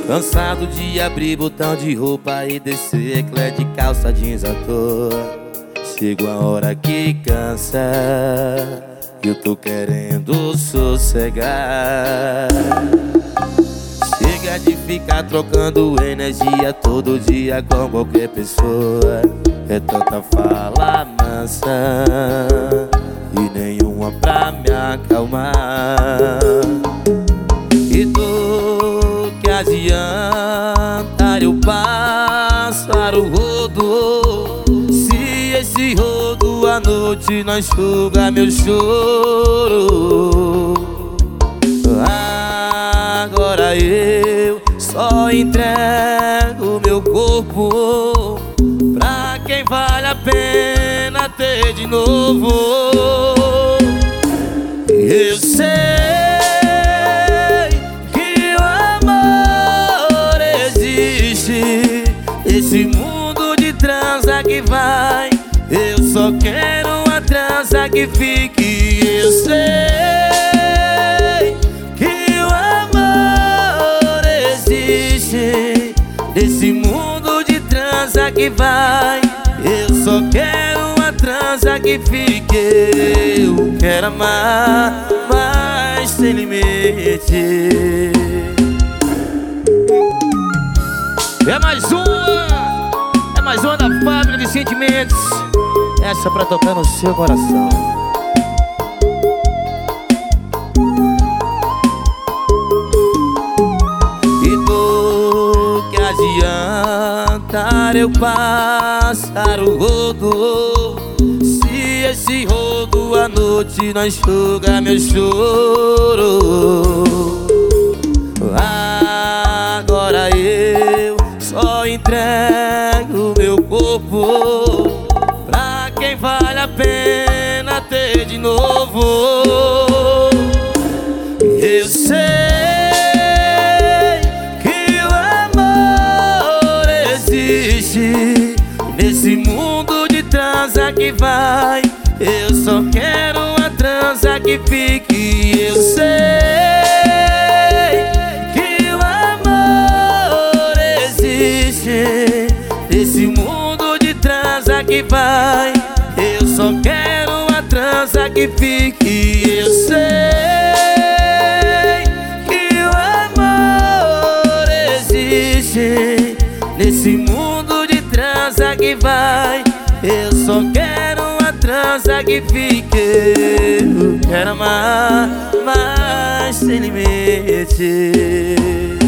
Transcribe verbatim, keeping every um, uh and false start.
Cansado de abrir botão de roupa e descer eclé de calça jeans à toa. Chega a hora que cansa, eu tô querendo sossegar. Chega de ficar trocando energia todo dia com qualquer pessoa. É tanta fala mansa e nenhuma pra me acalmar. E do que adianta eu passar o rodo, se esse rodo à noite não enxuga meu choro? Agora eu só entrego meu corpo pra quem vale a pena ter de novo. Eu sei que o amor existe, esse mundo de transa que vai. Eu só quero uma transa que fique. Eu sei que o amor existe, esse mundo de transa que vai. Eu só quero uma transa que fique. Eu quero amar, mas sem limite. É mais uma, é mais uma da fábrica de sentimentos. Essa pra tocar no seu coração. E do que adianta eu passar o rodo, se esse rodo à noite não enxuga meu choro? Agora eu só entrego meu corpo pra quem vale a pena ter de novo. Eu sei que o amor existe, nesse mundo de transa que vai. Eu só quero uma transa que fique. Eu sei que o amor existe, nesse mundo de transa que vai. Eu só quero uma transa que fique. Eu sei que o amor existe, nesse mundo de transa que vai. Eu só quero uma transa que fique. Eu quero amar, mas sem limite.